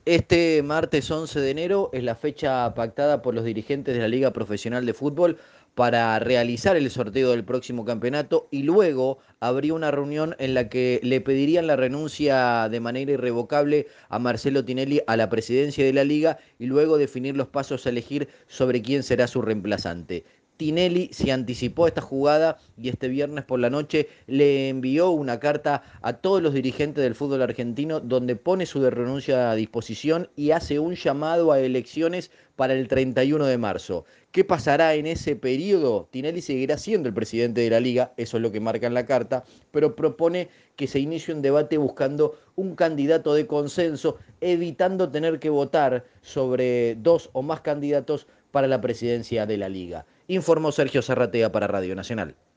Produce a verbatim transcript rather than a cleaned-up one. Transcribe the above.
Este martes once de enero es la fecha pactada por los dirigentes de la Liga Profesional de Fútbol para realizar el sorteo del próximo campeonato y luego habría una reunión en la que le pedirían la renuncia de manera irrevocable a Marcelo Tinelli a la presidencia de la liga y luego definir los pasos a elegir sobre quién será su reemplazante. Tinelli se anticipó a esta jugada y este viernes por la noche le envió una carta a todos los dirigentes del fútbol argentino donde pone su renuncia a disposición y hace un llamado a elecciones para el treinta y uno de marzo. ¿Qué pasará en ese periodo? Tinelli seguirá siendo el presidente de la liga, eso es lo que marca en la carta, pero propone que se inicie un debate buscando un candidato de consenso, evitando tener que votar sobre dos o más candidatos para la presidencia de la liga. Informó Sergio Zarratea para Radio Nacional.